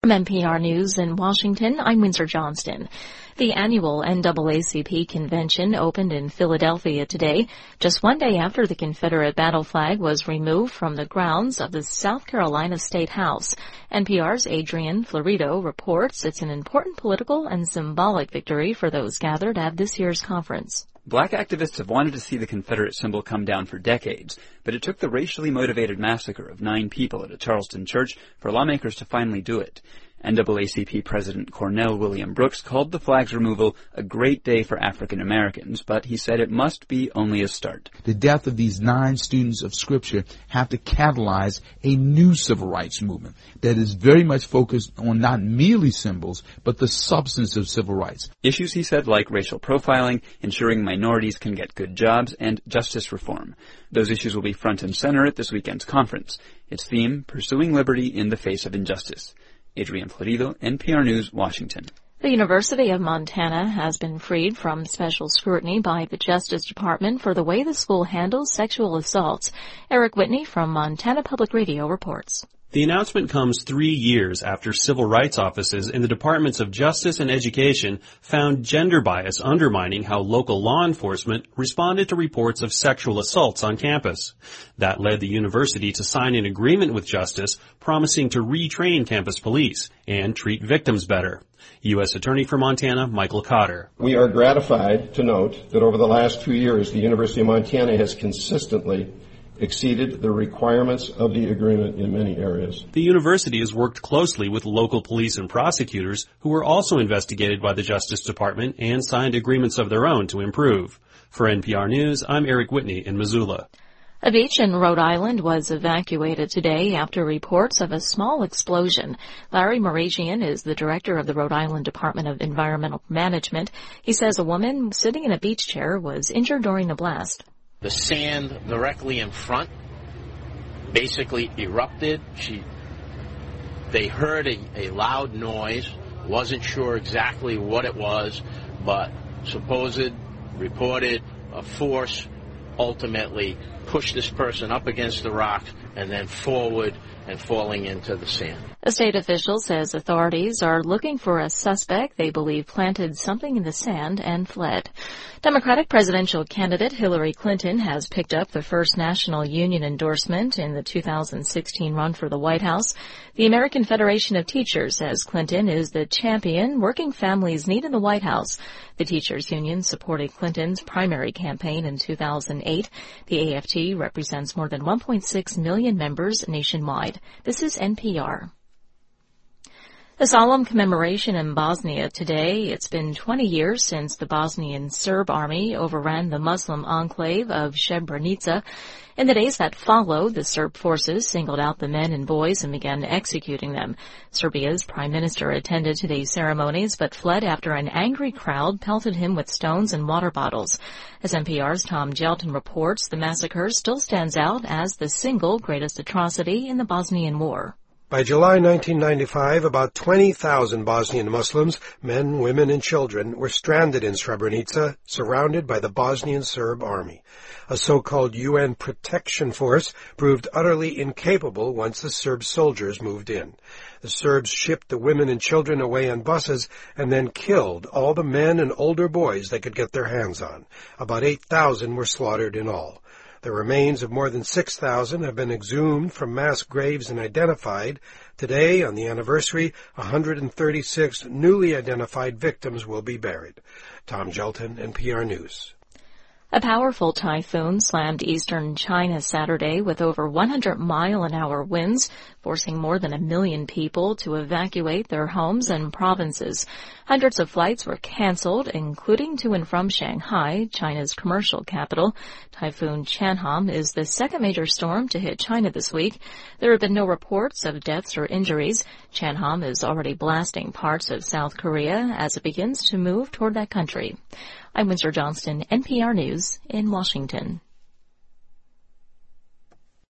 From NPR News in Washington, I'm Windsor Johnston. The annual NAACP convention opened in Philadelphia today, just one day after the Confederate battle flag was removed from the grounds of the South Carolina State House. NPR's Adrian Florido reports it's an important political and symbolic victory for those gathered at this year's conference. Black activists have wanted to see the Confederate symbol come down for decades, but it took the racially motivated massacre of 9 people at a Charleston church for lawmakers to finally do it. NAACP President Cornell William Brooks called the flag's removal a great day for African Americans, but he said it must be only a start. The death of these 9 students of Scripture have to catalyze a new civil rights movement that is very much focused on not merely symbols, but the substance of civil rights. Issues, he said, like racial profiling, ensuring minorities can get good jobs, and justice reform. Those issues will be front and center at this weekend's conference. Its theme, Pursuing Liberty in the Face of Injustice. Adrian Florido, NPR News, Washington. The University of Montana has been freed from special scrutiny by the Justice Department for the way the school handles sexual assaults. Eric Whitney from Montana Public Radio reports. The announcement comes 3 years after civil rights offices in the Departments of Justice and Education found gender bias undermining how local law enforcement responded to reports of sexual assaults on campus. That led the university to sign an agreement with Justice promising to retrain campus police and treat victims better. U.S. Attorney for Montana, Michael Cotter. We are gratified to note that over the last 2 years, the University of Montana has consistently exceeded the requirements of the agreement in many areas. The university has worked closely with local police and prosecutors who were also investigated by the Justice Department and signed agreements of their own to improve. For NPR News, I'm Eric Whitney in Missoula. A beach in Rhode Island was evacuated today after reports of a small explosion. Larry Maragian is the director of the Rhode Island Department of Environmental Management. He says a woman sitting in a beach chair was injured during the blast. The sand directly in front basically erupted. They heard a loud noise, wasn't sure exactly what it was, but reported a force ultimately pushed this person up against the rocks and then forward and falling into the sand. A state official says authorities are looking for a suspect they believe planted something in the sand and fled. Democratic presidential candidate Hillary Clinton has picked up the first national union endorsement in the 2016 run for the White House. The American Federation of Teachers says Clinton is the champion working families need in the White House. The teachers union supported Clinton's primary campaign in 2008. The AFT represents more than 1.6 million members nationwide. This is NPR. A solemn commemoration in Bosnia today. It's been 20 years since the Bosnian Serb army overran the Muslim enclave of Srebrenica. In the days that followed, the Serb forces singled out the men and boys and began executing them. Serbia's prime minister attended today's ceremonies but fled after an angry crowd pelted him with stones and water bottles. As NPR's Tom Gelton reports, the massacre still stands out as the single greatest atrocity in the Bosnian War. By July 1995, about 20,000 Bosnian Muslims, men, women, and children, were stranded in Srebrenica, surrounded by the Bosnian Serb army. A so-called UN protection force proved utterly incapable once the Serb soldiers moved in. The Serbs shipped the women and children away on buses and then killed all the men and older boys they could get their hands on. About 8,000 were slaughtered in all. The remains of more than 6,000 have been exhumed from mass graves and identified. Today, on the anniversary, 136 newly identified victims will be buried. Tom Gelton, NPR News. A powerful typhoon slammed eastern China Saturday with over 100-mile-an-hour winds, forcing more than 1 million people to evacuate their homes and provinces. Hundreds of flights were canceled, including to and from Shanghai, China's commercial capital. Typhoon Chanham is the second major storm to hit China this week. There have been no reports of deaths or injuries. Chanham is already blasting parts of South Korea as it begins to move toward that country. I'm Windsor Johnston, NPR News in Washington.